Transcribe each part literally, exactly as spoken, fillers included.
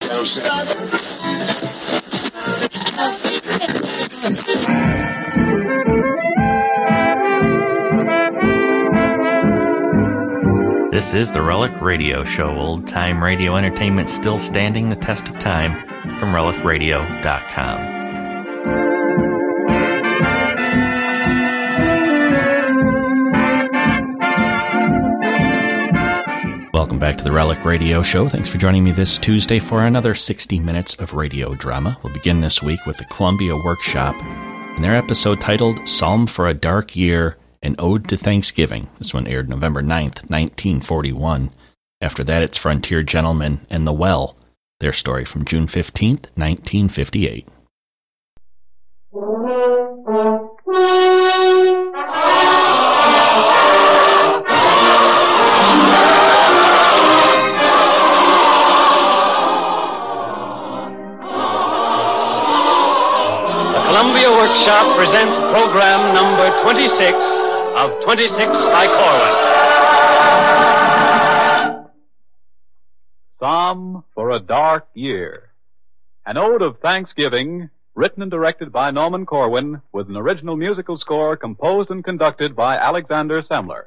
This is the Relic Radio Show, old-time radio entertainment still standing the test of time, from relic radio dot com. Welcome back to the Relic Radio Show. Thanks for joining me this Tuesday for another sixty minutes of radio drama. We'll begin this week with the Columbia Workshop and their episode titled Psalm for a Dark Year, An Ode to Thanksgiving. This one aired November ninth, nineteen forty-one. After that, it's Frontier Gentlemen and The Well, their story from June fifteenth, nineteen fifty-eight. Columbia Workshop presents program number twenty-six of twenty-six by Corwin. Psalm for a Dark Year. An ode of thanksgiving, written and directed by Norman Corwin, with an original musical score composed and conducted by Alexander Semler.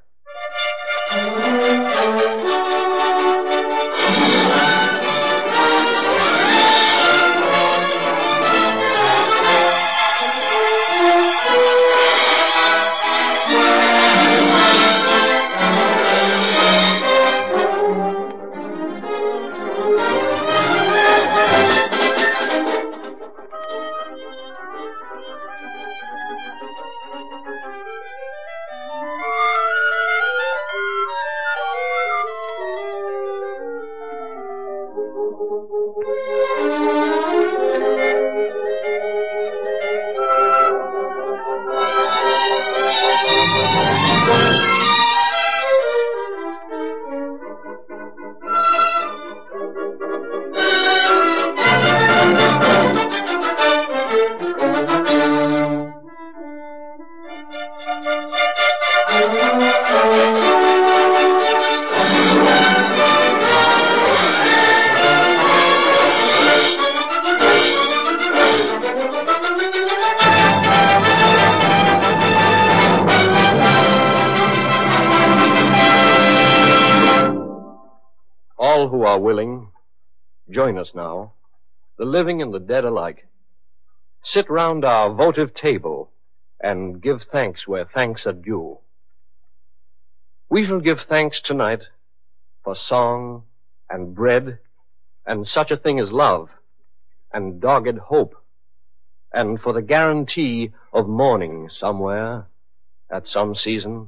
Who are willing, join us now, the living and the dead alike. Sit round our votive table and give thanks where thanks are due. We shall give thanks tonight for song and bread and such a thing as love and dogged hope, and for the guarantee of morning somewhere at some season.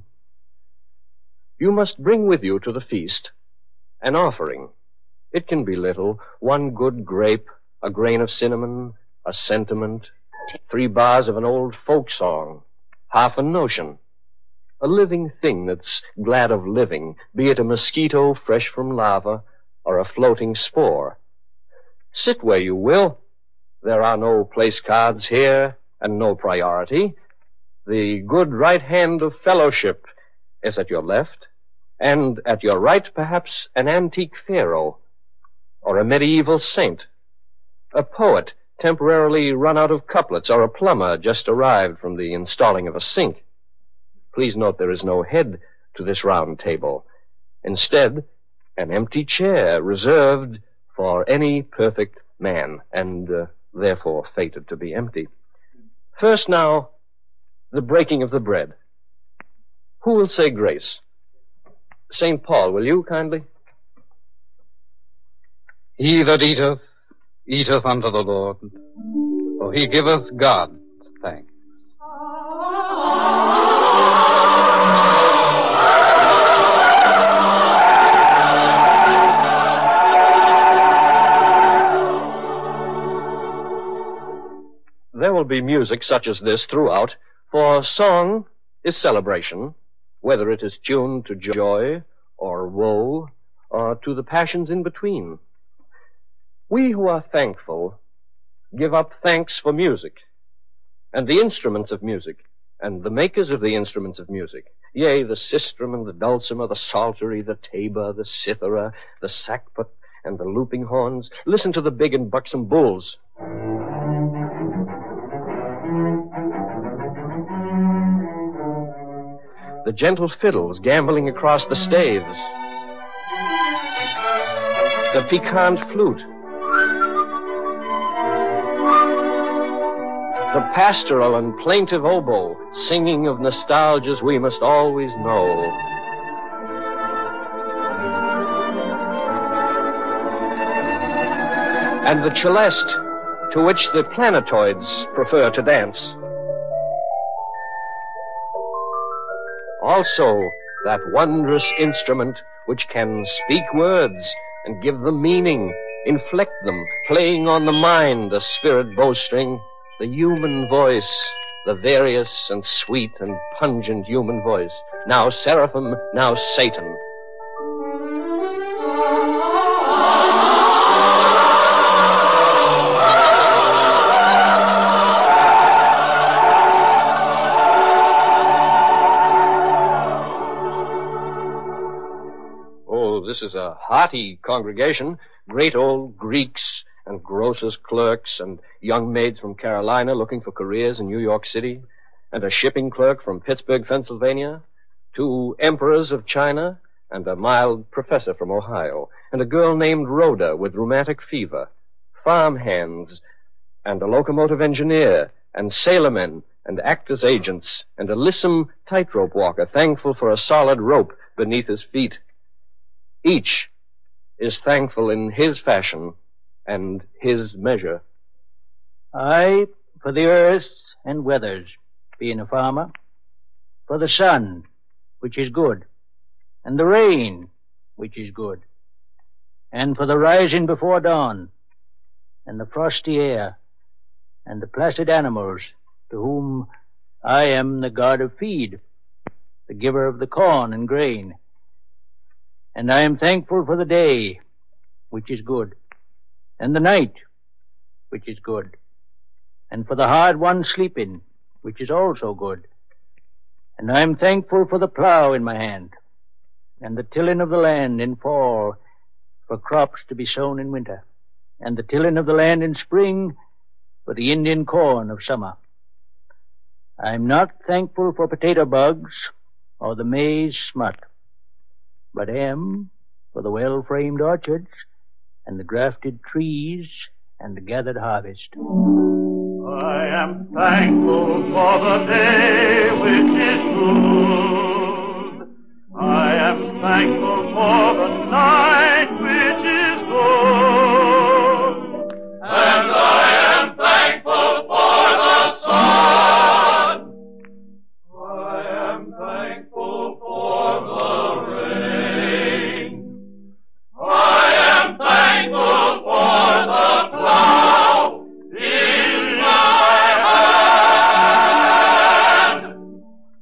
You must bring with you to the feast an offering. It can be little, one good grape, a grain of cinnamon, a sentiment, three bars of an old folk song, half a notion, a living thing that's glad of living, be it a mosquito fresh from lava or a floating spore. Sit where you will. There are no place cards here and no priority. The good right hand of fellowship is at your left, and at your right, perhaps, an antique pharaoh, or a medieval saint, a poet temporarily run out of couplets, or a plumber just arrived from the installing of a sink. Please note there is no head to this round table. Instead, an empty chair reserved for any perfect man, and uh, therefore fated to be empty. First now, the breaking of the bread. Who will say grace? Saint Paul, will you kindly? He that eateth, eateth unto the Lord, for he giveth God thanks. There will be music such as this throughout, for song is celebration, whether it is tuned to joy or woe or to the passions in between. We who are thankful give up thanks for music and the instruments of music and the makers of the instruments of music, yea, the sistrum and the dulcimer, the psaltery, the tabor, the cithara, the sackbut, and the looping horns. Listen to the big and buxom bulls. The gentle fiddles gambling across the staves. The piquant flute. The pastoral and plaintive oboe singing of nostalgias we must always know. And the celeste to which the planetoids prefer to dance. Also, that wondrous instrument which can speak words and give them meaning, inflect them, playing on the mind a spirit bowstring, the human voice, the various and sweet and pungent human voice, now seraphim, now Satan. This is a hearty congregation, great old Greeks and grocers' clerks and young maids from Carolina looking for careers in New York City, and a shipping clerk from Pittsburgh, Pennsylvania, two emperors of China, and a mild professor from Ohio, and a girl named Rhoda with rheumatic fever, farm hands, and a locomotive engineer, and sailormen, and actors' agents, and a lissom tightrope walker thankful for a solid rope beneath his feet. Each is thankful in his fashion and his measure. I, for the earth and weathers, being a farmer, for the sun, which is good, and the rain, which is good, and for the rising before dawn, and the frosty air, and the placid animals, to whom I am the god of feed, the giver of the corn and grain. And I am thankful for the day, which is good, and the night, which is good, and for the hard one sleeping, which is also good. And I am thankful for the plow in my hand, and the tilling of the land in fall, for crops to be sown in winter, and the tilling of the land in spring, for the Indian corn of summer. I am not thankful for potato bugs or the maize smut, but am for the well-framed orchards and the grafted trees and the gathered harvest. I am thankful for the day which is good. I am thankful for the night which is good. And I am thankful for the sun. I am thankful for the rain. I am thankful for the plow in my hand.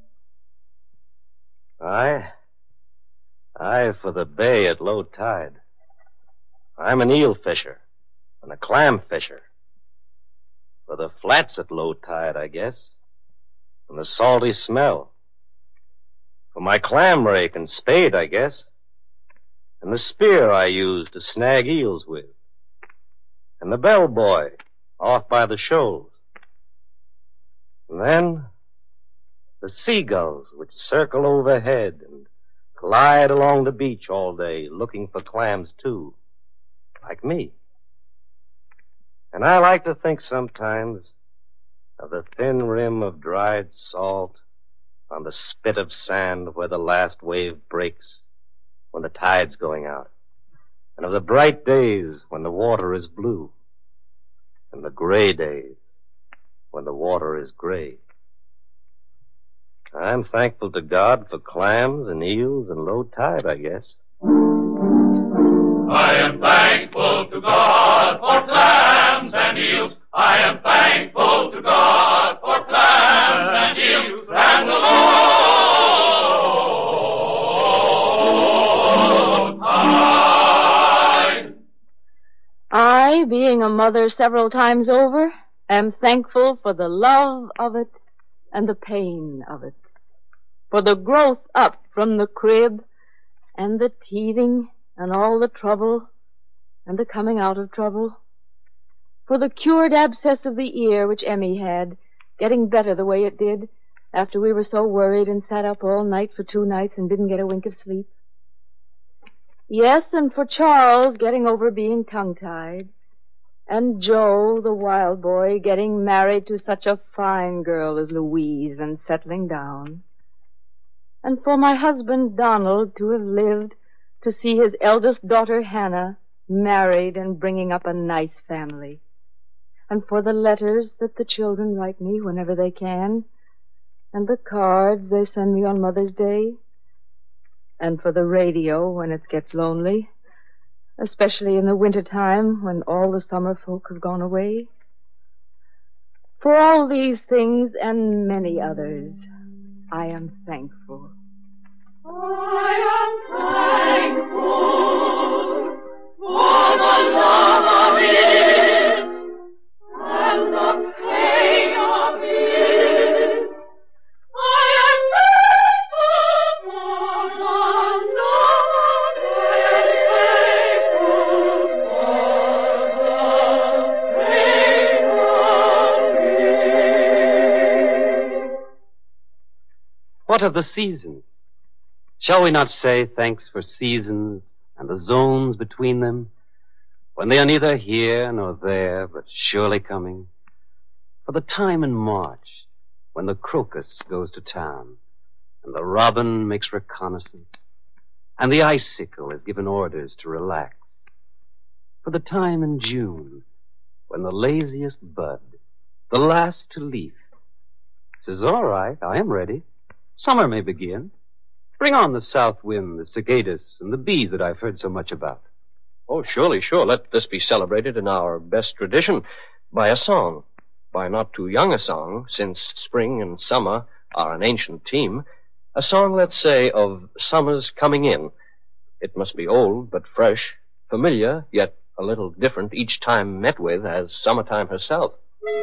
I, I for the bay at low tide. I'm an eel fisher and a clam fisher. For the flats at low tide, I guess, and the salty smell. For my clam rake and spade, I guess, and the spear I use to snag eels with, and the bellboy off by the shoals. And then the seagulls which circle overhead and glide along the beach all day looking for clams too, like me. And I like to think sometimes of the thin rim of dried salt on the spit of sand where the last wave breaks when the tide's going out, and of the bright days when the water is blue, and the gray days when the water is gray. I'm thankful to God for clams and eels and low tide, I guess. I am thankful to God for clams and eels. I am thankful to God for clams and eels and the low tide. I, being a mother several times over, am thankful for the love of it and the pain of it, for the growth up from the crib and the teething and all the trouble, and the coming out of trouble. For the cured abscess of the ear which Emmy had, getting better the way it did, after we were so worried and sat up all night for two nights and didn't get a wink of sleep. Yes, and for Charles getting over being tongue-tied, and Joe, the wild boy, getting married to such a fine girl as Louise and settling down. And for my husband, Donald, to have lived to see his eldest daughter, Hannah, married and bringing up a nice family. And for the letters that the children write me whenever they can, and the cards they send me on Mother's Day, and for the radio when it gets lonely, especially in the wintertime when all the summer folk have gone away. For all these things and many others, I am thankful. I am thankful for the love of it and the pain of it. I am thankful for the love of it and the pain of it. What of the seasons? Shall we not say thanks for seasons and the zones between them, when they are neither here nor there, but surely coming? For the time in March, when the crocus goes to town, and the robin makes reconnaissance, and the icicle is given orders to relax. For the time in June, when the laziest bud, the last to leaf, says, all right, I am ready. Summer may begin. Bring on the south wind, the cicadas, and the bees that I've heard so much about. Oh, surely, sure. Let this be celebrated in our best tradition by a song. By not too young a song, since spring and summer are an ancient team. A song, let's say, of summer's coming in. It must be old but fresh, familiar, yet a little different each time met with as summertime herself.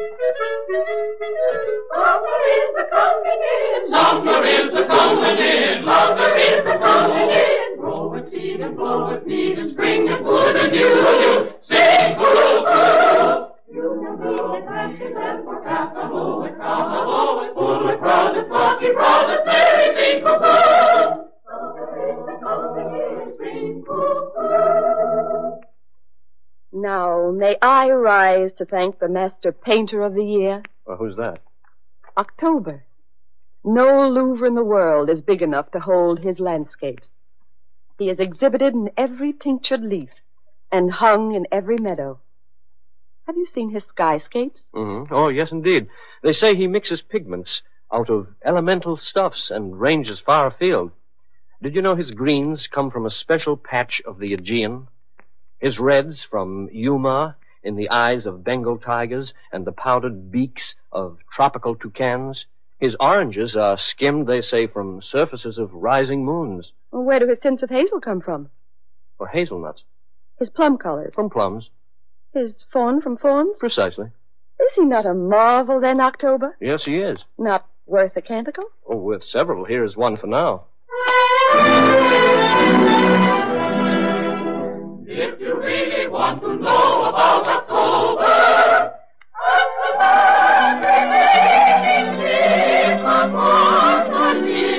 Summer is a coming in, summer is a coming in, summer is a coming in. Grow it seed and blow it feed and spring and good and you and you. Sing guru guru. You can blow it happy and for calf and blow it cow and blow it full it proud it lucky proud it merry sing guru. Summer is a coming in, sing guru. Now, may I rise to thank the master painter of the year? Well, who's that? October. No Louvre in the world is big enough to hold his landscapes. He is exhibited in every tinctured leaf and hung in every meadow. Have you seen his skyscapes? Mm-hmm. Oh, yes, indeed. They say he mixes pigments out of elemental stuffs and ranges far afield. Did you know his greens come from a special patch of the Aegean? His reds from Yuma in the eyes of Bengal tigers and the powdered beaks of tropical toucans? His oranges are skimmed, they say, from surfaces of rising moons. Well, where do his tints of hazel come from? Or hazelnuts. His plum colors? From plums. His fawn from fawns? Precisely. Is he not a marvel, then, October? Yes, he is. Not worth a canticle? Oh, with several. Here's one for now. If you really want to know about October, ask the man remaining in upon the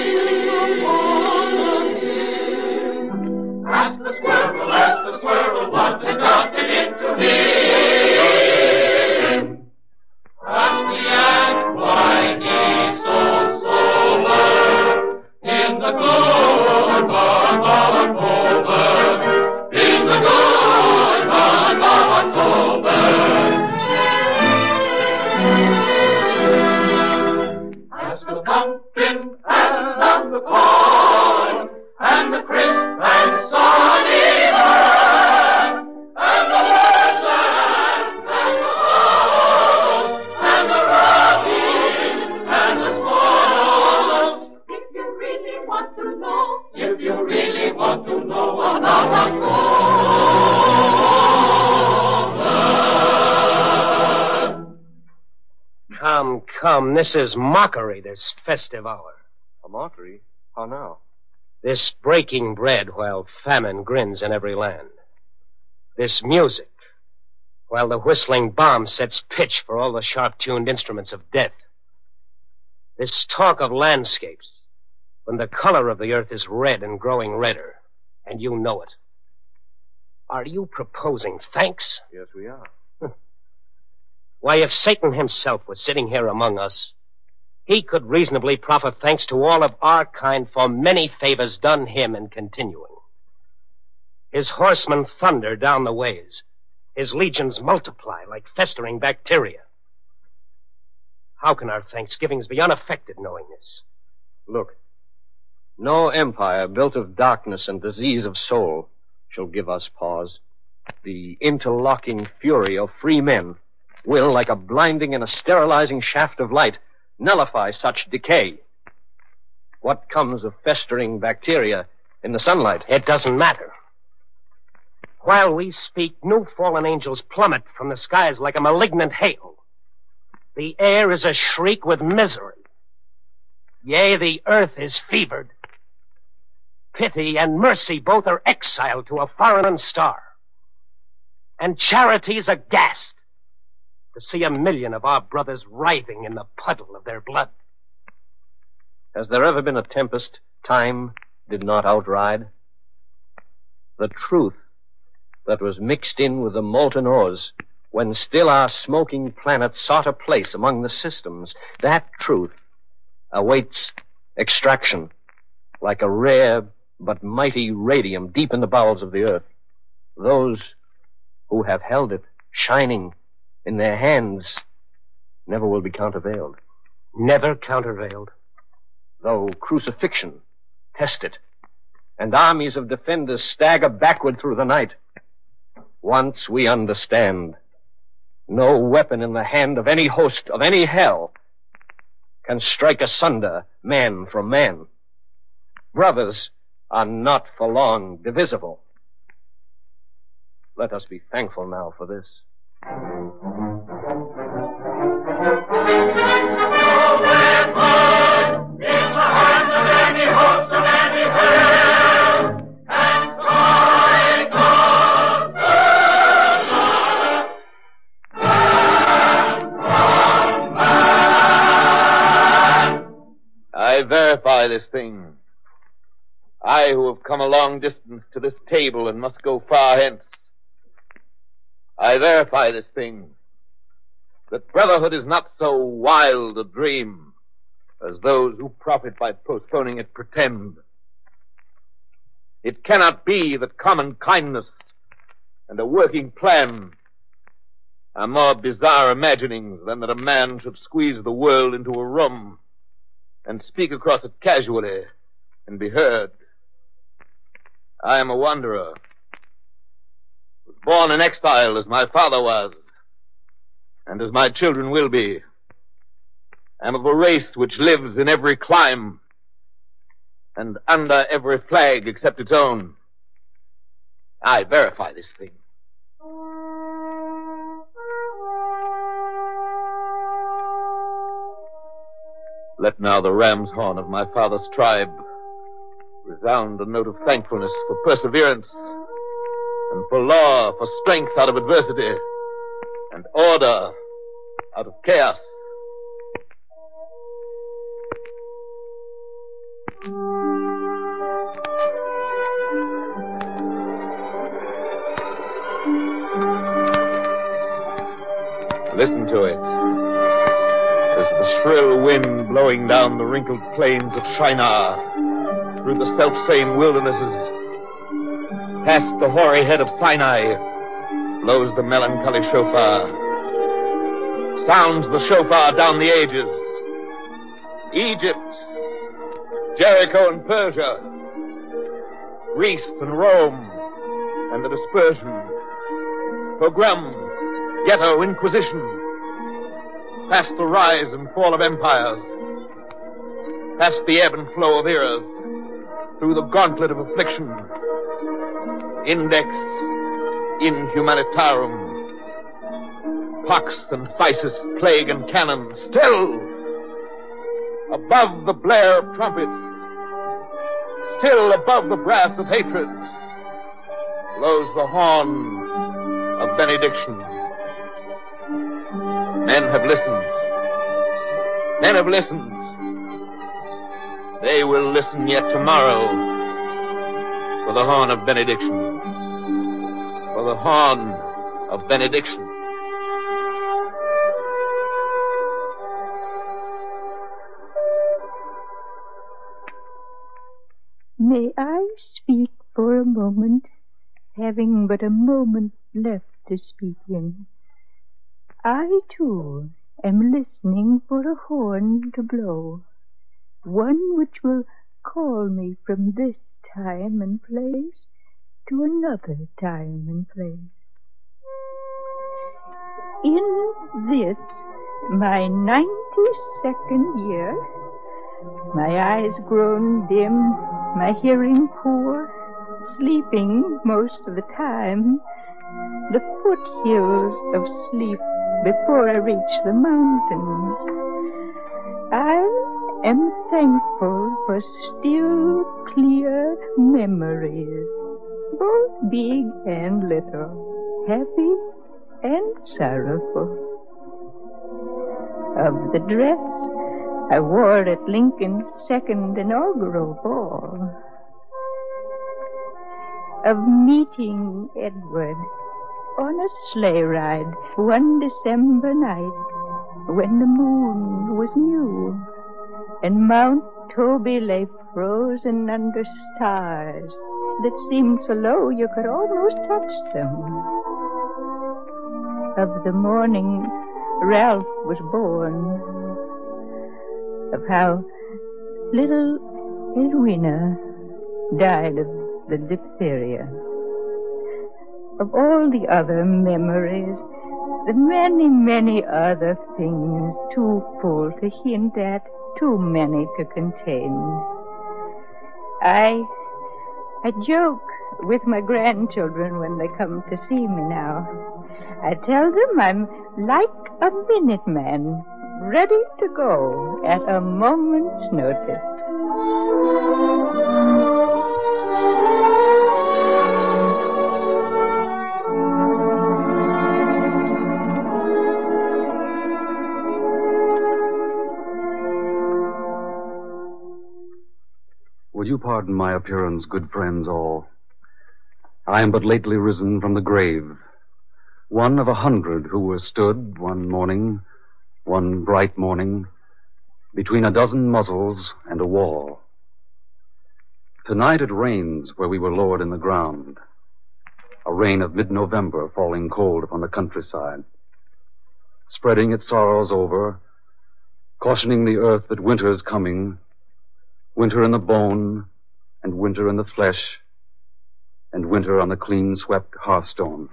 hill. Ask the squirrel, ask the squirrel what has gotten into him. Ask the ant why he's so sober in the good month of October. In the good month of October. Ask the pumpkin and the corn and the crisp and sunny earth and the woodland and the owls and the robins and the squirrels. If you really want to know, if you really want to know about October. Come, come, this is mockery, this festive hour. A mockery? How now? This breaking bread while famine grins in every land. This music, while the whistling bomb sets pitch for all the sharp-tuned instruments of death. This talk of landscapes, when the color of the earth is red and growing redder, and you know it. Are you proposing thanks? Yes, we are. Why, if Satan himself was sitting here among us, he could reasonably proffer thanks to all of our kind for many favors done him and continuing. His horsemen thunder down the ways. His legions multiply like festering bacteria. How can our thanksgivings be unaffected knowing this? Look, no empire built of darkness and disease of soul shall give us pause. The interlocking fury of free men will, like a blinding and a sterilizing shaft of light, nullify such decay. What comes of festering bacteria in the sunlight? It doesn't matter. While we speak, new fallen angels plummet from the skies like a malignant hail. The air is a shriek with misery. Yea, the earth is fevered. Pity and mercy both are exiled to a foreign star. And charity's aghast to see a million of our brothers writhing in the puddle of their blood. Has there ever been a tempest time did not outride? The truth that was mixed in with the molten ores when still our smoking planet sought a place among the systems, that truth awaits extraction like a rare but mighty radium deep in the bowels of the earth. Those who have held it shining in their hands never will be countervailed. Never countervailed. Though crucifixion test it, and armies of defenders stagger backward through the night. Once we understand, no weapon in the hand of any host of any hell can strike asunder man from man. Brothers are not for long divisible. Let us be thankful now for this. I verify this thing. I, who have come a long distance to this table and must go far hence. I verify this thing, that brotherhood is not so wild a dream as those who profit by postponing it pretend. It cannot be that common kindness and a working plan are more bizarre imaginings than that a man should squeeze the world into a room and speak across it casually and be heard. I am a wanderer, was born in exile as my father was, and as my children will be. I am of a race which lives in every clime and under every flag except its own. I verify this thing. Let now the ram's horn of my father's tribe resound a note of thankfulness for perseverance and for law, for strength out of adversity and order out of chaos. Listen to it. As the shrill wind blowing down the wrinkled plains of Shinar, through the self-same wildernesses, past the hoary head of Sinai, blows the melancholy shofar. Sounds the shofar down the ages. Egypt, Jericho and Persia, Greece and Rome, and the dispersion, pogrom, ghetto, inquisition, past the rise and fall of empires, past the ebb and flow of eras, through the gauntlet of affliction, index in humanitarum, pox and phthisis, plague and cannon, still, above the blare of trumpets, still above the brass of hatred, blows the horn of benedictions. Men have listened. Men have listened. They will listen yet tomorrow for the horn of benediction. For the horn of benediction. May I speak for a moment, having but a moment left to speak in? I, too, am listening for a horn to blow, one which will call me from this time and place to another time and place. In this, my ninety-second year, my eyes grown dim, my hearing poor, sleeping most of the time, the foothills of sleep before I reach the mountains. I am thankful for still, clear memories, both big and little, happy and sorrowful. Of the dress I wore at Lincoln's second inaugural ball. Of meeting Edward on a sleigh ride one December night when the moon was new and Mount Toby lay frozen under stars that seemed so low you could almost touch them. Of the morning Ralph was born. Of how little Edwina died of the diphtheria. Of all the other memories, the many, many other things too full to hint at, too many to contain. I, I joke with my grandchildren when they come to see me now. I tell them I'm like a minute man, ready to go at a moment's notice. Will you pardon my appearance, good friends all? I am but lately risen from the grave, one of a hundred who were stood one morning, one bright morning, between a dozen muzzles and a wall. Tonight it rains where we were lowered in the ground, a rain of mid-November falling cold upon the countryside, spreading its sorrows over, cautioning the earth that winter is coming, winter in the bone, and winter in the flesh, and winter on the clean-swept hearthstone.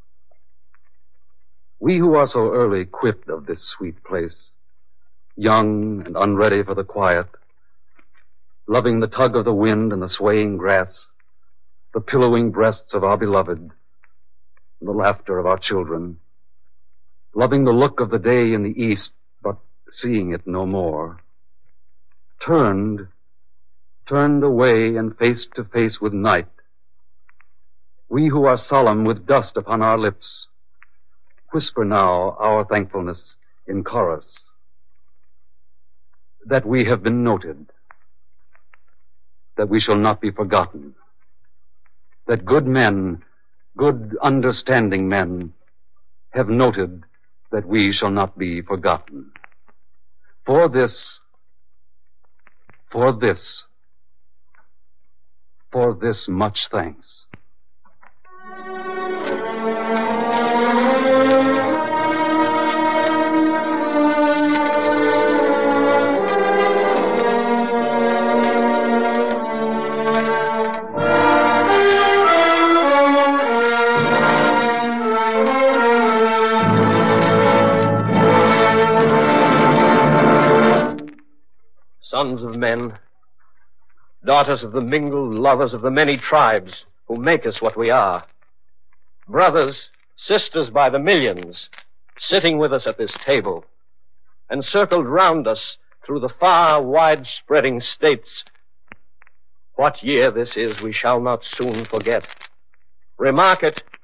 We who are so early quit of this sweet place, young and unready for the quiet, loving the tug of the wind and the swaying grass, the pillowing breasts of our beloved, and the laughter of our children, loving the look of the day in the east, but seeing it no more, turned, turned away and face to face with night. We who are solemn with dust upon our lips, whisper now our thankfulness in chorus, that we have been noted, that we shall not be forgotten, that good men, good understanding men, have noted that we shall not be forgotten. For this, for this, for this much thanks. Sons of men, daughters of the mingled lovers of the many tribes who make us what we are. Brothers, sisters by the millions, sitting with us at this table, encircled round us through the far, wide-spreading states. What year this is we shall not soon forget. Remark it,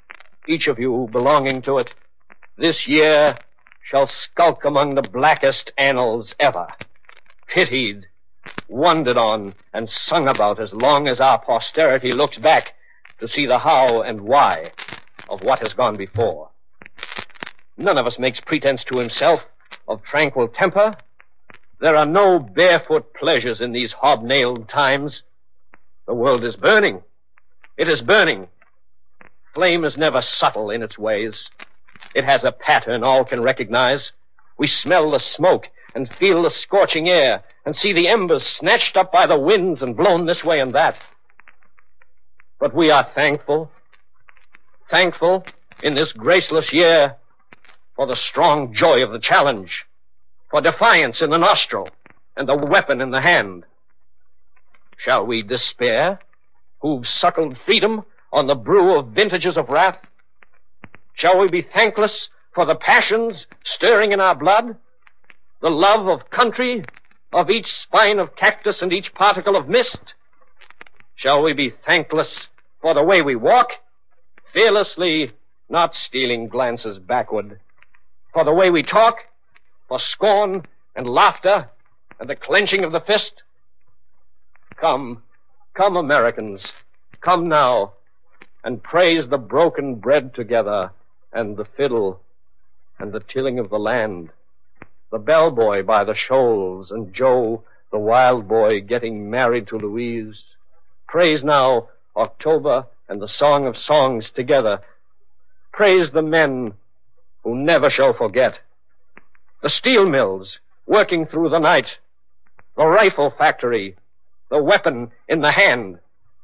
each of you belonging to it, this year shall skulk among the blackest annals ever, pitied, wondered on, and sung about as long as our posterity looks back to see the how and why of what has gone before. None of us makes pretense to himself of tranquil temper. There are no barefoot pleasures in these hobnailed times. The world is burning. It is burning. Flame is never subtle in its ways. It has a pattern all can recognize. We smell the smoke and feel the scorching air and see the embers snatched up by the winds and blown this way and that. But we are thankful, thankful in this graceless year for the strong joy of the challenge, for defiance in the nostril and the weapon in the hand. Shall we despair, who've suckled freedom on the brew of vintages of wrath? Shall we be thankless for the passions stirring in our blood, the love of country, of each spine of cactus and each particle of mist? Shall we be thankless for the way we walk, fearlessly, not stealing glances backward, for the way we talk, for scorn and laughter and the clenching of the fist? Come, come, Americans, come now, and praise the broken bread together, and the fiddle, and the tilling of the land, the bellboy by the shoals, and Joe, the wild boy, getting married to Louise. Praise now October and the Song of Songs together. Praise the men who never shall forget. The steel mills working through the night, the rifle factory, the weapon in the hand.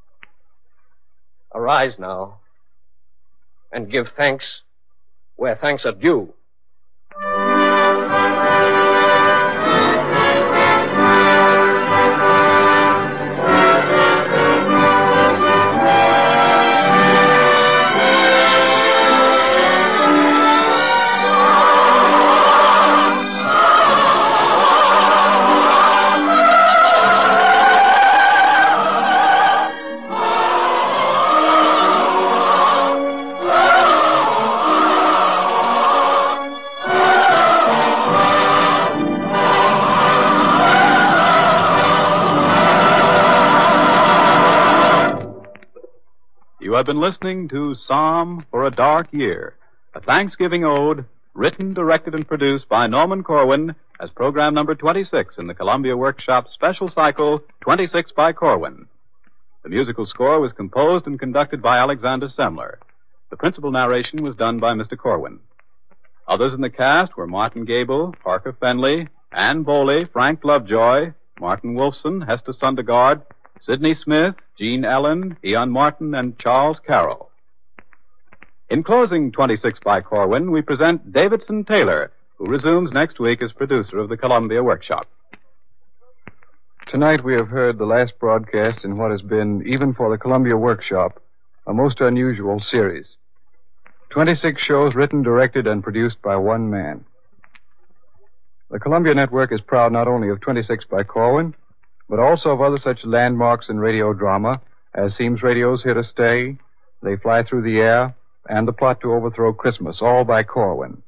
Arise now and give thanks where thanks are due. You have been listening to Psalm for a Dark Year, a Thanksgiving ode written, directed, and produced by Norman Corwin as program number twenty-six in the Columbia Workshop special cycle twenty-six by Corwin. The musical score was composed and conducted by Alexander Semler. The principal narration was done by Mister Corwin. Others in the cast were Martin Gable, Parker Fenley, Ann Boley, Frank Lovejoy, Martin Wolfson, Hester Sundergaard, Sidney Smith, Gene Ellen, Ian Martin, and Charles Carroll. In closing twenty-six by Corwin, we present Davidson Taylor, who resumes next week as producer of the Columbia Workshop. Tonight we have heard the last broadcast in what has been, even for the Columbia Workshop, a most unusual series. twenty-six shows written, directed, and produced by one man. The Columbia Network is proud not only of twenty-six by Corwin, but also of other such landmarks in radio drama as Seems Radio's Here to Stay, They Fly Through the Air, and The Plot to Overthrow Christmas, all by Corwin.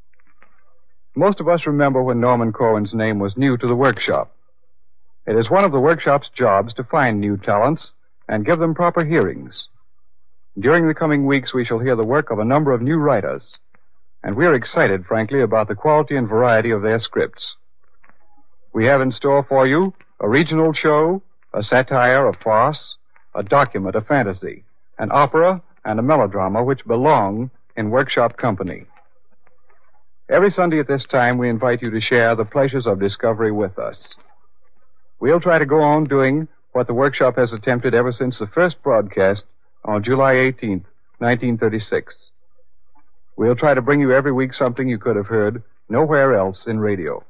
Most of us remember when Norman Corwin's name was new to the Workshop. It is one of the Workshop's jobs to find new talents and give them proper hearings. During the coming weeks, we shall hear the work of a number of new writers, and we are excited, frankly, about the quality and variety of their scripts. We have in store for you a regional show, a satire, a farce, a document, a fantasy, an opera, and a melodrama which belong in Workshop company. Every Sunday at this time, we invite you to share the pleasures of discovery with us. We'll try to go on doing what the Workshop has attempted ever since the first broadcast on July eighteenth, nineteen thirty-six. We'll try to bring you every week something you could have heard nowhere else in radio.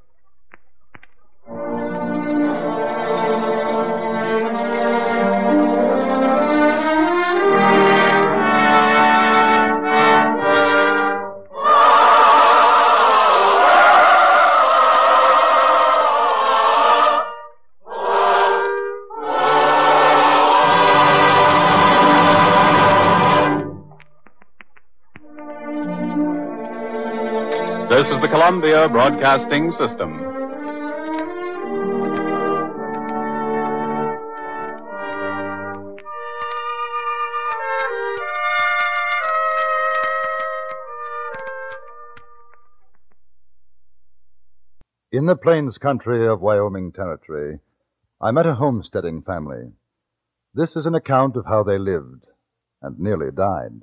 This is the Columbia Broadcasting System. In the plains country of Wyoming Territory, I met a homesteading family. This is an account of how they lived and nearly died.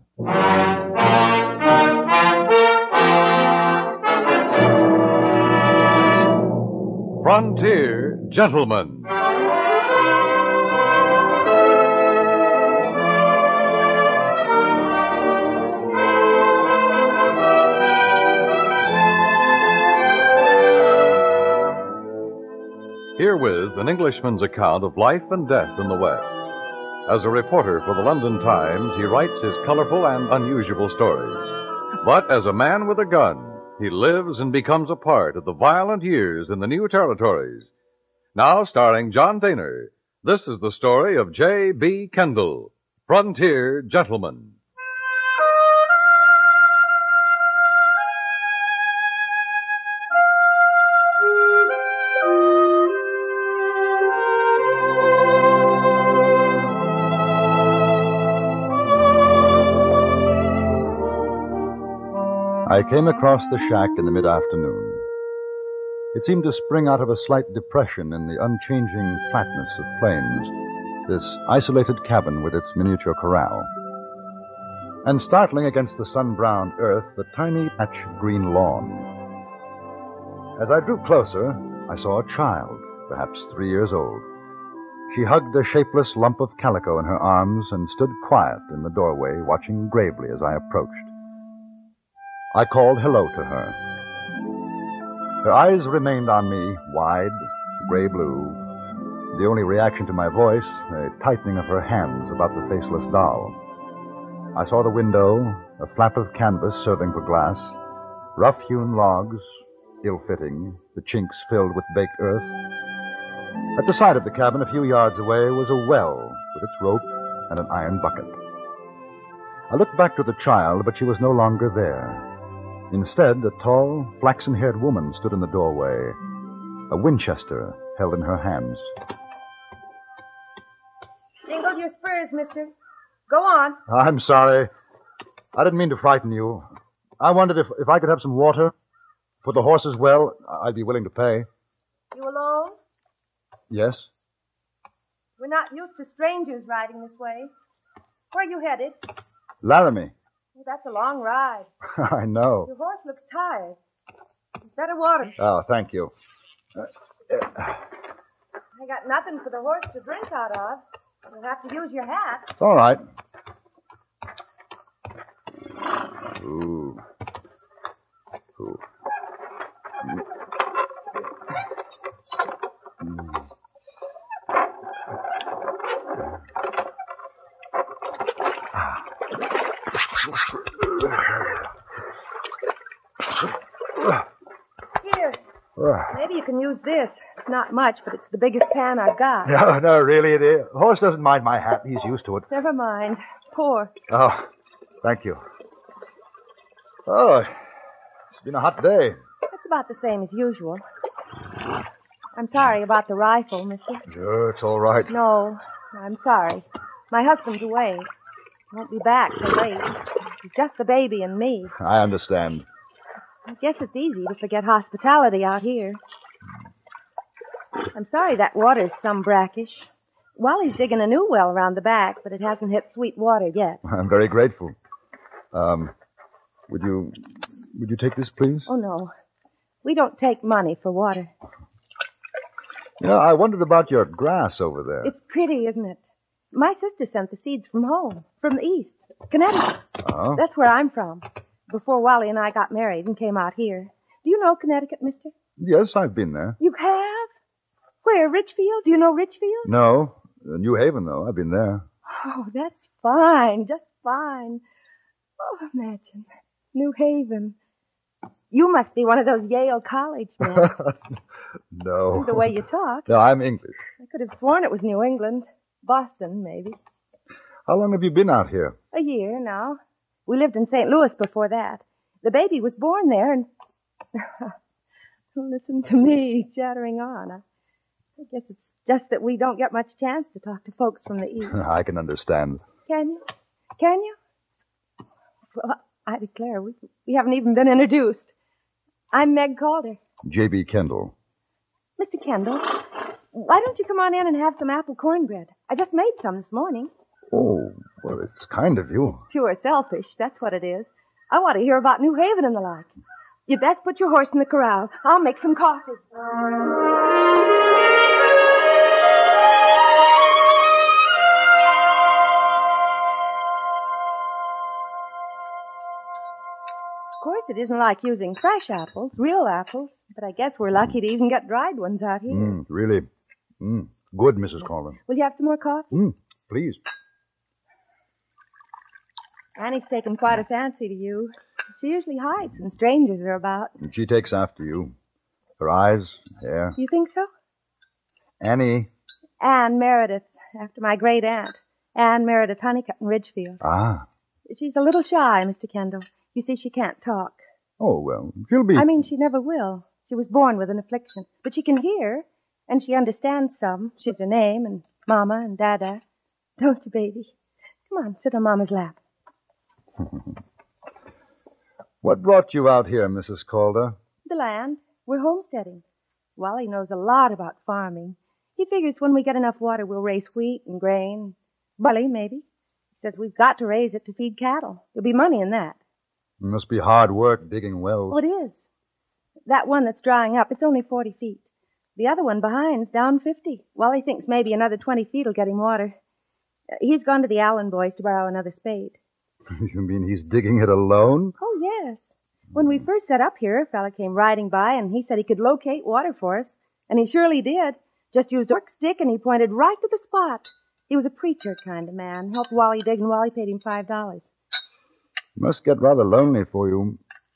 Frontier Gentlemen. Herewith an Englishman's account of life and death in the West. As a reporter for the London Times, he writes his colorful and unusual stories. But as a man with a gun, he lives and becomes a part of the violent years in the new territories. Now starring John Thaner, this is the story of J B. Kendall, Frontier Gentleman. I came across the shack in the mid-afternoon. It seemed to spring out of a slight depression in the unchanging flatness of plains, this isolated cabin with its miniature corral. And startling against the sun-browned earth, the tiny patch of green lawn. As I drew closer, I saw a child, perhaps three years old. She hugged a shapeless lump of calico in her arms and stood quiet in the doorway, watching gravely as I approached. I called hello to her. Her eyes remained on me, wide, gray-blue. The only reaction to my voice, a tightening of her hands about the faceless doll. I saw the window, a flap of canvas serving for glass, rough-hewn logs, ill-fitting, the chinks filled with baked earth. At the side of the cabin, a few yards away, was a well with its rope and an iron bucket. I looked back to the child, but she was no longer there. Instead, a tall, flaxen-haired woman stood in the doorway, a Winchester held in her hands. Jingle your spurs, mister. Go on. I'm sorry. I didn't mean to frighten you. I wondered if, if I could have some water. For the horses well, I'd be willing to pay. You alone? Yes? We're not used to strangers riding this way. Where are you headed? Laramie. Oh, that's a long ride. I know. Your horse looks tired. Better water. Oh, thank you. Uh, I got nothing for the horse to drink out of. You'll have to use your hat. It's all right. Ooh. Ooh. Mm. Mm. Here. Maybe you can use this. It's not much, but it's the biggest pan I've got. No, no, really, it is. The horse doesn't mind my hat. He's used to it. Never mind. Pour. Oh, thank you. Oh, it's been a hot day. It's about the same as usual. I'm sorry about the rifle, mister. Sure, it's all right. No, I'm sorry. My husband's away. He won't be back till late. It's just the baby and me. I understand. I guess it's easy to forget hospitality out here. I'm sorry that water's some brackish. Wally's digging a new well around the back, but it hasn't hit sweet water yet. I'm very grateful. Um, would you, would you take this, please? Oh, no. We don't take money for water. You know, I wondered about your grass over there. It's pretty, isn't it? My sister sent the seeds from home, from the east, Connecticut. Oh? That's where I'm from. Before Wally and I got married and came out here. Do you know Connecticut, mister? Yes, I've been there. You have? Where, Richfield? Do you know Richfield? No. Uh, New Haven, though. I've been there. Oh, that's fine. Just fine. Oh, imagine. New Haven. You must be one of those Yale College men. No. The way you talk. No, I'm English. I could have sworn it was New England. Boston, maybe. How long have you been out here? A year now. We lived in Saint Louis before that. The baby was born there, and... Listen to me chattering on. I, I guess it's just that we don't get much chance to talk to folks from the East. I can understand. Can you? Can you? Well, I declare, we, we haven't even been introduced. I'm Meg Calder. J B. Kendall. Mister Kendall, why don't you come on in and have some apple cornbread? I just made some this morning. Oh, well, it's kind of you. Pure selfish, that's what it is. I want to hear about New Haven and the like. You'd best put your horse in the corral. I'll make some coffee. Of course, it isn't like using fresh apples, real apples, but I guess we're lucky to even get dried ones out here. Mm, really. Mm, good, Missus Calder. Will you have some more coffee? Mm, please. Annie's taken quite a fancy to you. She usually hides when strangers are about. She takes after you. Her eyes, hair. You think so? Annie. Anne Meredith, after my great aunt. Anne Meredith Honeycutt in Ridgefield. Ah. She's a little shy, Mister Kendall. You see, she can't talk. Oh, well, she'll be... I mean, she never will. She was born with an affliction. But she can hear, and she understands some. She's her name, and Mama, and Dada. Don't you, baby? Come on, sit on Mama's lap. What brought you out here, Missus Calder? The land. We're homesteading. Wally knows a lot about farming. He figures when we get enough water, we'll raise wheat and grain. Barley, maybe. He says we've got to raise it to feed cattle. There'll be money in that. It must be hard work digging wells. Oh, it is. That one that's drying up, it's only forty feet. The other one behind's down fifty. Wally thinks maybe another twenty feet will get him water. Uh, he's gone to the Allen boys to borrow another spade. You mean he's digging it alone? Oh, yes. When we first set up here, a fella came riding by, and he said he could locate water for us. And he surely did. Just used a work stick, and he pointed right to the spot. He was a preacher kind of man. Helped Wally dig, and Wally paid him five dollars. Must get rather lonely for you.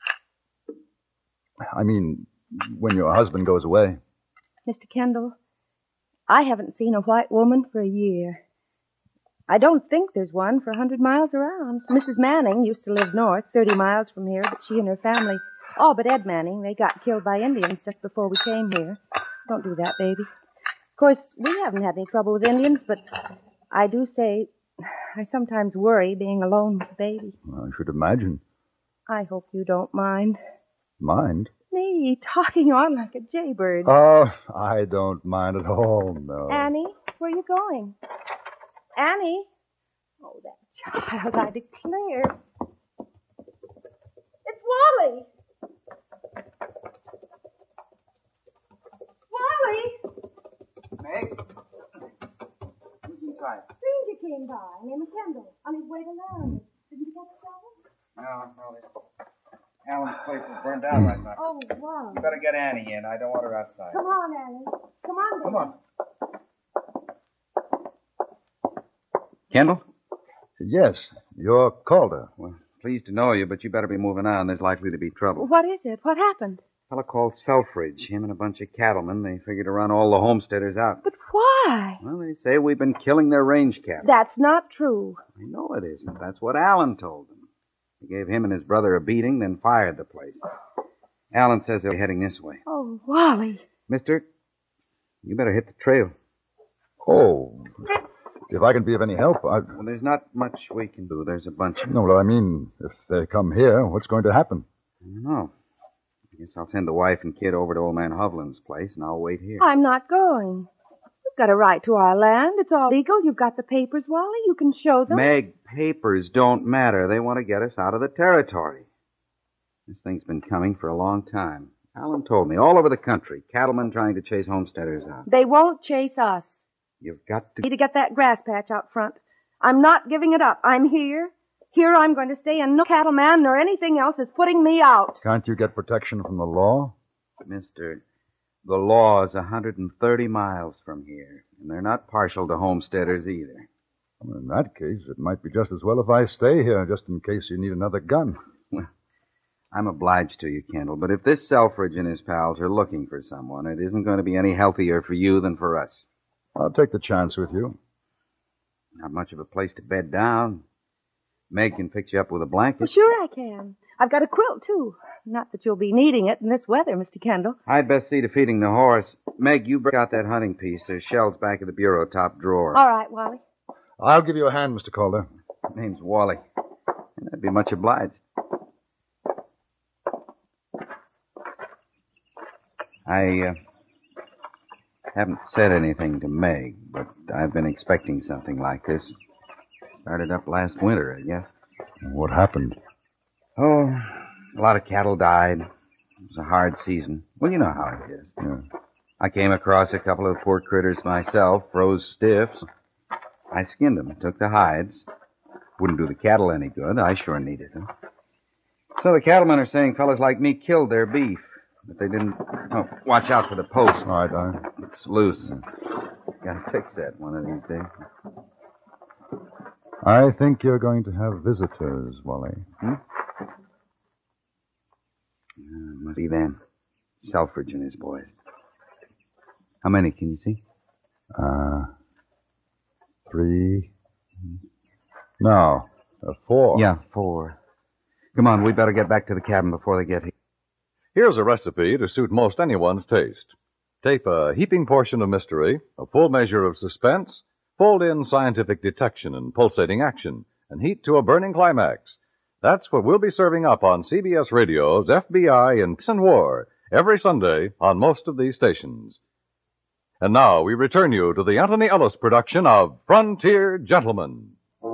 I mean, when your husband goes away. Mister Kendall, I haven't seen a white woman for a year. I don't think there's one for a hundred miles around. Missus Manning used to live north, thirty miles from here, but she and her family... Oh, but Ed Manning, they got killed by Indians just before we came here. Don't do that, baby. Of course, we haven't had any trouble with Indians, but I do say I sometimes worry being alone with the baby. I should imagine. I hope you don't mind. Mind? Me, talking on like a jaybird. Oh, I don't mind at all, no. Annie, where are you going? Annie? Oh, that child, I declare. It's Wally! Wally! Meg? Who's inside? Stranger came by, named Kendall, on his way to Laramie. Didn't you get trouble? No, no. Alan's place was burned down last night. Oh, wow. You better get Annie in. I don't want her outside. Come on, Annie. Come on, Come on. Kendall? Yes, you're Calder. Well, pleased to know you, but you better be moving on. There's likely to be trouble. What is it? What happened? A fellow called Selfridge. Him and a bunch of cattlemen. They figured to run all the homesteaders out. But why? Well, they say we've been killing their range cattle. That's not true. I know it isn't. That's what Alan told them. They gave him and his brother a beating, then fired the place. Alan says they're heading this way. Oh, Wally. Mister, you better hit the trail. Oh, if I can be of any help, I... Well, there's not much we can do. There's a bunch of... No, well, I mean, if they come here, what's going to happen? I don't know. I guess I'll send the wife and kid over to old man Hovland's place, and I'll wait here. I'm not going. You've got a right to our land. It's all legal. You've got the papers, Wally. You can show them. Meg, papers don't matter. They want to get us out of the territory. This thing's been coming for a long time. Alan told me, all over the country, cattlemen trying to chase homesteaders out. They won't chase us. You've got to... Need to get that grass patch out front. I'm not giving it up. I'm here. Here I'm going to stay, and no cattleman nor anything else is putting me out. Can't you get protection from the law? Mister, the law is one hundred thirty miles from here, and they're not partial to homesteaders either. Well, in that case, it might be just as well if I stay here, just in case you need another gun. Well, I'm obliged to you, Kendall, but if this Selfridge and his pals are looking for someone, it isn't going to be any healthier for you than for us. I'll take the chance with you. Not much of a place to bed down. Meg can fix you up with a blanket. Well, sure I can. I've got a quilt, too. Not that you'll be needing it in this weather, Mister Kendall. I'd best see to feeding the horse. Meg, you break out that hunting piece. There's shells back of the bureau top drawer. All right, Wally. I'll give you a hand, Mister Calder. Name's Wally. I'd be much obliged. I uh, haven't said anything to Meg, but I've been expecting something like this. Started up last winter, I guess. What happened? Oh, a lot of cattle died. It was a hard season. Well, you know how it is. Yeah. I came across a couple of poor critters myself, froze stiff. I skinned them, took the hides. Wouldn't do the cattle any good. I sure needed them. So the cattlemen are saying fellas like me killed their beef. But they didn't... Oh, watch out for the post. All right, all right. It's loose. Gotta fix that one of these days. I think you're going to have visitors, Wally. Hmm? Uh, must be them. Selfridge and his boys. How many can you see? Uh, three. No, uh, four. Yeah, four. Come on, we better get back to the cabin before they get here. Here's a recipe to suit most anyone's taste. Tape a heaping portion of mystery, a full measure of suspense, fold in scientific detection and pulsating action, and heat to a burning climax. That's what we'll be serving up on C B S Radio's F B I in Peace and War every Sunday on most of these stations. And now we return you to the Anthony Ellis production of Frontier Gentlemen.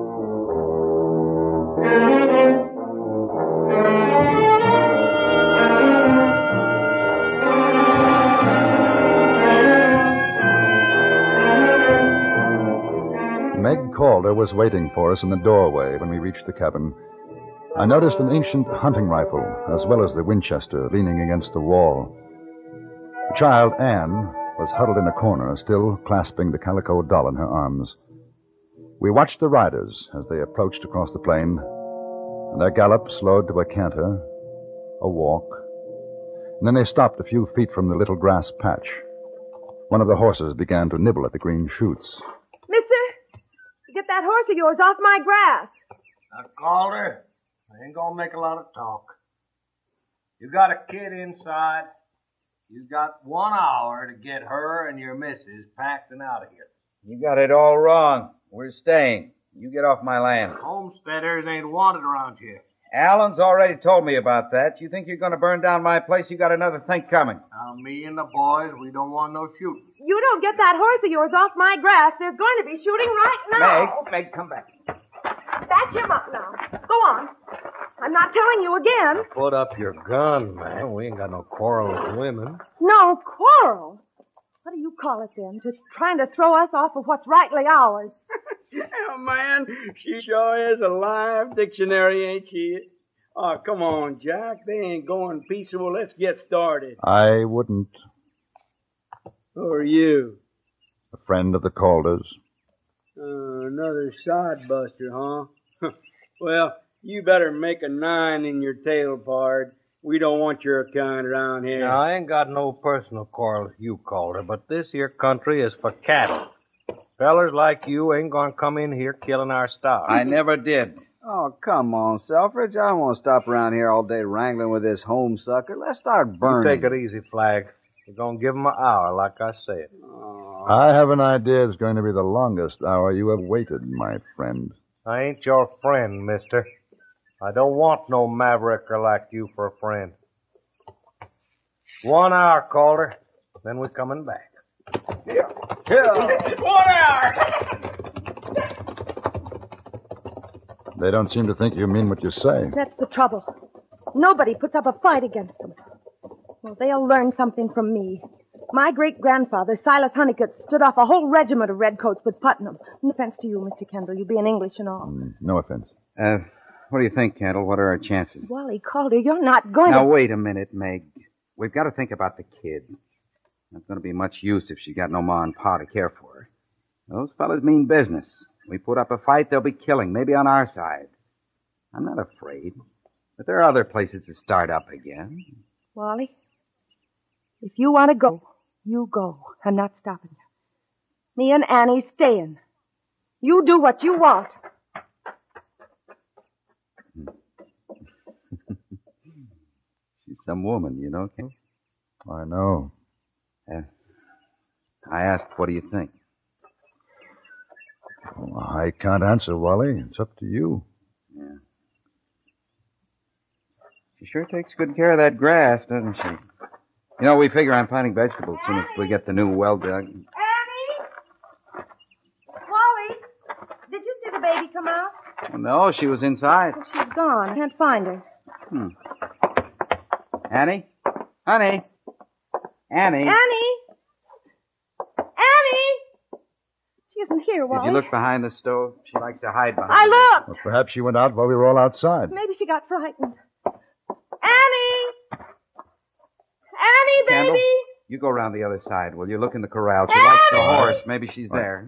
Meg Calder was waiting for us in the doorway when we reached the cabin. I noticed an ancient hunting rifle, as well as the Winchester, leaning against the wall. The child, Anne, was huddled in a corner, still clasping the calico doll in her arms. We watched the riders as they approached across the plain, and their gallop slowed to a canter, a walk, and then they stopped a few feet from the little grass patch. One of the horses began to nibble at the green shoots. Mister, get that horse of yours off my grass. I called her. I ain't gonna make a lot of talk. You got a kid inside. You got one hour to get her and your missus packed and out of here. You got it all wrong. We're staying. You get off my land. Homesteaders ain't wanted around here. Alan's already told me about that. You think you're going to burn down my place? You got another thing coming. Now, me and the boys, we don't want no shooting. You don't get that horse of yours off my grass, there's going to be shooting right now. Meg, Meg, come back. Back him up now. Go on. I'm not telling you again. Put up your gun, man. We ain't got no quarrel with women. No quarrel? What do you call it then? Just trying to throw us off of what's rightly ours. Oh, man, she sure is a live dictionary, ain't she? Oh, come on, Jack. They ain't going peaceable. Let's get started. I wouldn't. Who are you? A friend of the Calders. Uh, another sodbuster, huh? Well, you better make a nine in your tail, pard. We don't want your kind around here. Now, I ain't got no personal quarrel with you, Calder, but this here country is for cattle. Fellers like you ain't gonna come in here killing our stock. I never did. Oh, come on, Selfridge. I won't stop around here all day wrangling with this home sucker. Let's start burning. You take it easy, Flag. You're gonna give him an hour, like I said. Oh. I have an idea it's going to be the longest hour you have waited, my friend. I ain't your friend, mister. I don't want no mavericker like you for a friend. One hour, Calder. Then we're coming back. Here. Here. One hour. They don't seem to think you mean what you say. That's the trouble. Nobody puts up a fight against them. Well, they'll learn something from me. My great-grandfather, Silas Honeycutt, stood off a whole regiment of redcoats with Putnam. No offense to you, Mister Kendall. You being English and all. Mm, no offense. Uh, what do you think, Kendall? What are our chances? Wally Calder, you're not going now, to... Now, wait a minute, Meg. We've got to think about the kid. Not going to be much use if she got no ma and pa to care for her. Those fellas mean business. We put up a fight, they'll be killing, maybe on our side. I'm not afraid. But there are other places to start up again. Wally, if you want to go, you go. I'm not stopping you. Me and Annie's staying. You do what you want. some woman, you know. I know. Uh, I asked, what do you think? Well, I can't answer, Wally. It's up to you. Yeah. She sure takes good care of that grass, doesn't she? You know, we figure on planting vegetables as soon as we get the new well dug. Annie? Wally? Did you see the baby come out? Well, no, she was inside. Well, she's gone. I can't find her. Hmm. Annie? Honey? Annie? Annie? Annie? She isn't here, Wally. Did you look behind the stove? She likes to hide behind I it. looked. Well, perhaps she went out while we were all outside. Maybe she got frightened. Annie! Annie, baby! Candle, you go around the other side, will you? Look in the corral. She likes the horse. Maybe she's there.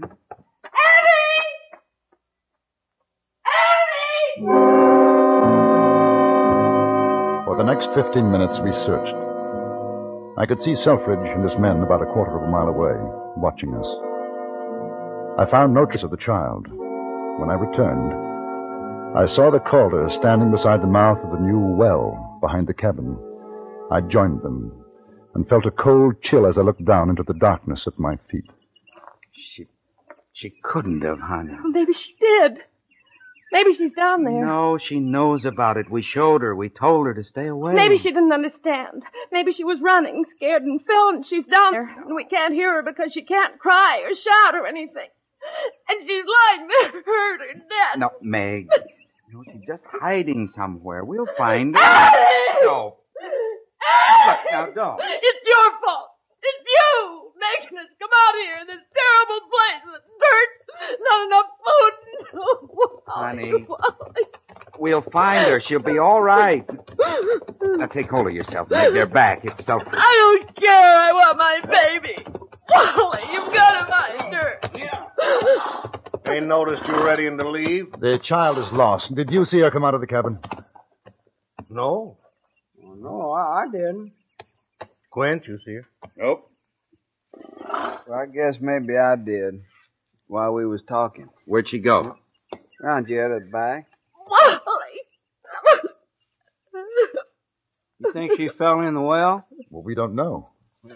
For the next fifteen minutes, we searched. I could see Selfridge and his men about a quarter of a mile away, watching us. I found no trace of the child. When I returned, I saw the Calder standing beside the mouth of the new well behind the cabin. I joined them and felt a cold chill as I looked down into the darkness at my feet. She, she couldn't have, honey. Maybe she did. Maybe she's down there. No, she knows about it. We showed her. We told her to stay away. Maybe she didn't understand. Maybe she was running, scared, and fell, and she's down there. And we can't hear her because she can't cry or shout or anything. And she's lying there, hurt or dead. No, Meg. No, she's just hiding somewhere. We'll find her. No. Look, now, don't. It's your fault. It's you making us come out here in this terrible place with dirt, not enough food. Honey, we'll find her. She'll be all right. Now, take hold of yourself, Meg. They're back. It's Selfridge. I don't care. I want my baby. Wally, you've got to find her. Ain't noticed you ready to leave? The child is lost. Did you see her come out of the cabin? No. Well, no, I, I didn't. Quint, you see her? Nope. Well, I guess maybe I did while we was talking. Where'd she go? Around you at the back. Wally! You think she fell in the well? Well, we don't know.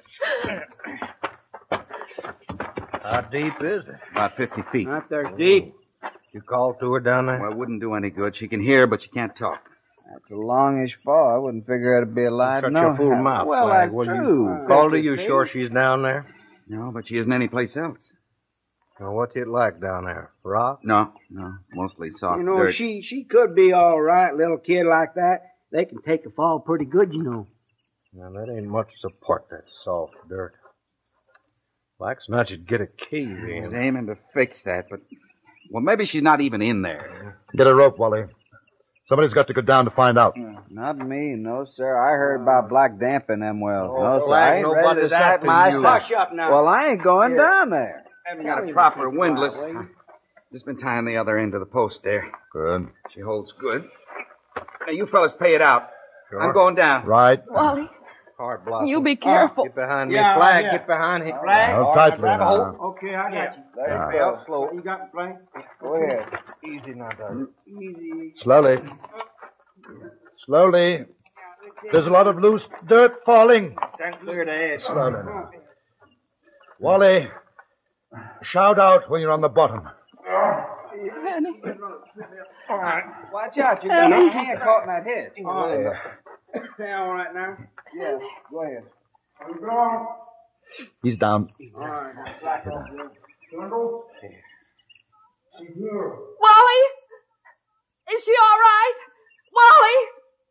How deep is it? About fifty feet. Not there deep. You called to her down there? Well, it wouldn't do any good. She can hear, but she can't talk. That's a longish fall. I wouldn't figure her to be alive. Shut no. your fool mouth, Well, Flag, that's will true. you? Calder, you sure she's down there? No, but she isn't anyplace else. Now, what's it like down there? Rock? No, no. Mostly soft You know, dirt. she she could be all right, little kid like that. They can take a fall pretty good, you know. Now, that ain't much support, that soft dirt. Like's not you'd get a cave I was in. aiming to fix that, but... Well, maybe she's not even in there. Get a rope, Wally. Somebody's got to go down to find out. Not me, no, sir. I heard about black damp in them wells. Oh, no, sir. Flag, I ain't ready to nobody's set asking my you. sight. Hush up now. Well, I ain't going Here. down there. Haven't got a proper windlass. Just been tying the other end to the post there. Good. She holds good. Now, you fellas pay it out. Sure. I'm going down. Right. Wally, Hard blossom. you be careful. Get behind me. Yeah, Flag, yeah. get behind him. Flag? How tightly Grab a now. hold. Okay, I got you. There Yeah. you go. Slow. You got the flag? Go ahead. Easy now, Doug. Easy. Slowly. Slowly. There's a lot of loose dirt falling. Stand clear the edge. Slowly now. Wally, shout out when you're on the bottom. Annie. All right. Watch out. You got your hand caught in that hedge. All right. Okay, all right now. Yeah, go ahead. I'm going. He's down. All right. Slack off, Bill. Trundle. She's here. Wally? Is she all right? Wally?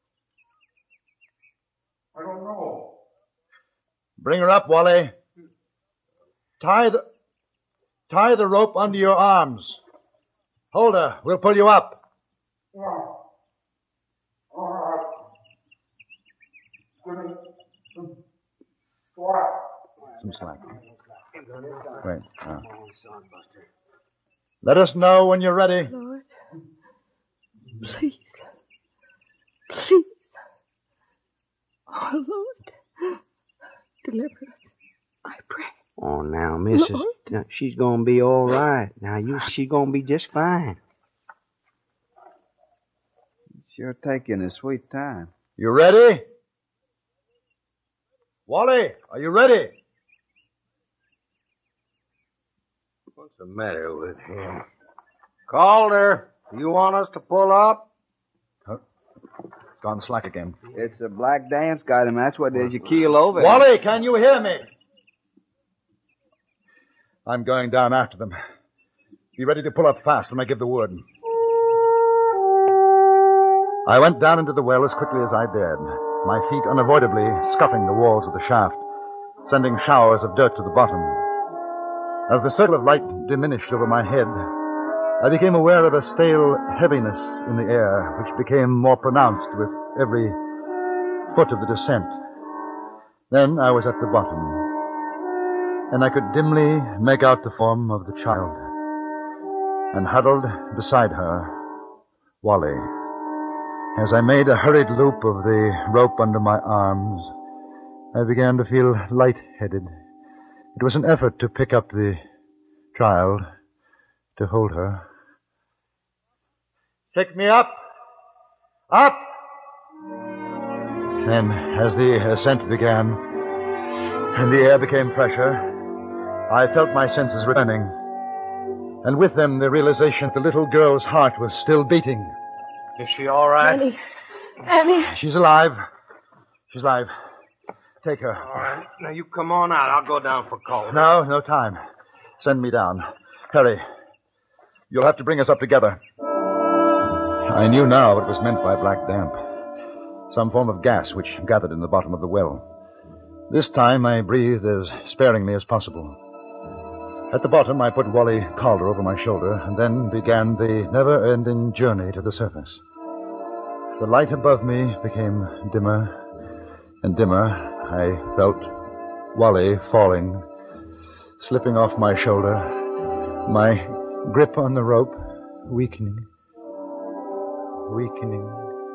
I don't know. Bring her up, Wally. Tie the tie the rope under your arms. Hold her. We'll pull you up. Yeah. All right. What? Some slack. Wait. Now. Let us know when you're ready. Lord, please, please, oh Lord, deliver us, I pray. Oh, now, missus, Lord. now, she's gonna be all right. Now, you, she's gonna be just fine. Sure taking a sweet time. You ready? Wally, are you ready? What's the matter with him? Calder, you want us to pull up? Huh? It's gone slack again. It's a black dance got him. That's what it is. You keel over. Wally, can you hear me? I'm going down after them. Be ready to pull up fast when I give the word. I went down into the well as quickly as I dared, my feet unavoidably scuffing the walls of the shaft, sending showers of dirt to the bottom. As the circle of light diminished over my head, I became aware of a stale heaviness in the air, which became more pronounced with every foot of the descent. Then I was at the bottom, and I could dimly make out the form of the child, and huddled beside her, Wally. As I made a hurried loop of the rope under my arms, I began to feel light-headed. It was an effort to pick up the child, to hold her. Pick me up! Up! Then, as the ascent began, and the air became fresher, I felt my senses returning, and with them the realization that the little girl's heart was still beating. Is she all right? Annie. Annie. She's alive. She's alive. Take her. All right. Now you come on out. I'll go down for Calder. No, no time. Send me down. Hurry. You'll have to bring us up together. I knew now what was meant by black damp. Some form of gas which gathered in the bottom of the well. This time I breathed as sparingly as possible. At the bottom, I put Wally Calder over my shoulder and then began the never-ending journey to the surface. The light above me became dimmer and dimmer. I felt Wally falling, slipping off my shoulder, my grip on the rope weakening, weakening.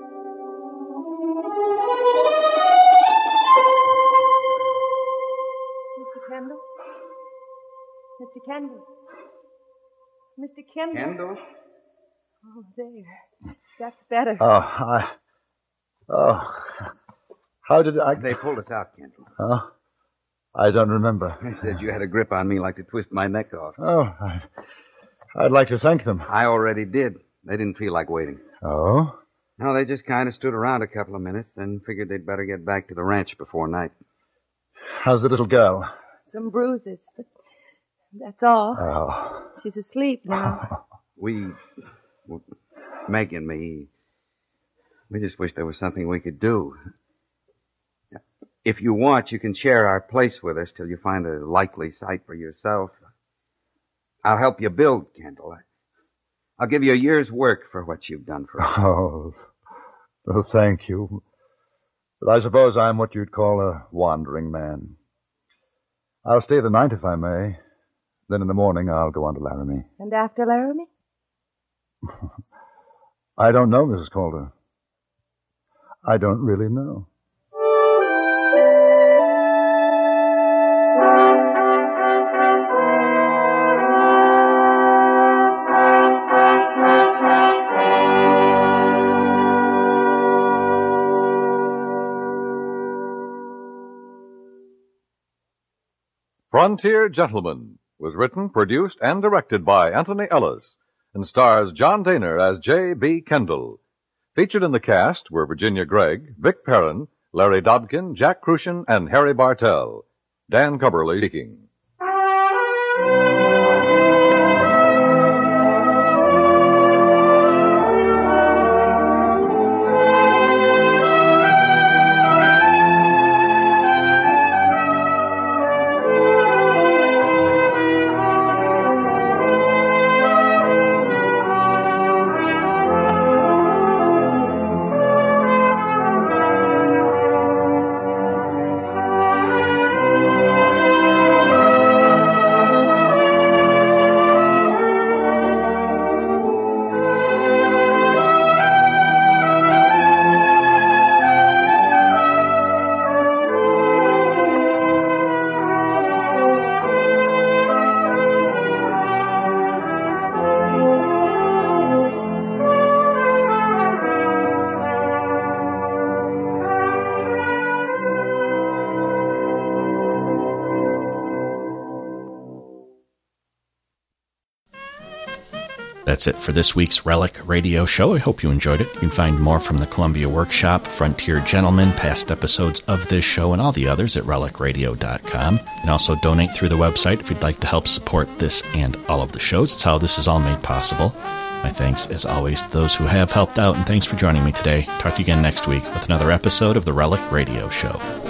Mister Kendall? Mister Kendall? Mister Kendall? Kendall? Oh, there. That's better. Oh, I... Oh, how did I... They pulled us out, Kendall. Oh, I don't remember. They said you had a grip on me like to twist my neck off. Oh, I, I'd like to thank them. I already did. They didn't feel like waiting. Oh? No, they just kind of stood around a couple of minutes, then figured they'd better get back to the ranch before night. How's the little girl? Some bruises, but that's all. Oh. She's asleep now. We, Meg and me, we just wish there was something we could do. If you want, you can share our place with us till you find a likely site for yourself. I'll help you build, Kendall. I'll give you a year's work for what you've done for us. Oh, well, thank you. But I suppose I'm what you'd call a wandering man. I'll stay the night if I may. Then in the morning I'll go on to Laramie. And after Laramie? I don't know, Missus Calder. I don't really know. Frontier Gentlemen was written, produced, and directed by Anthony Ellis and stars John Daner as J B. Kendall. Featured in the cast were Virginia Gregg, Vic Perrin, Larry Dobkin, Jack Crucian, and Harry Bartell. Dan Cubberly speaking. That's it for this week's Relic Radio Show. I hope you enjoyed it. You can find more from the Columbia Workshop, Frontier Gentlemen, past episodes of this show, and all the others at relic radio dot com. You can also donate through the website if you'd like to help support this and all of the shows. It's how this is all made possible. My thanks, as always, to those who have helped out, and thanks for joining me today. Talk to you again next week with another episode of the Relic Radio Show.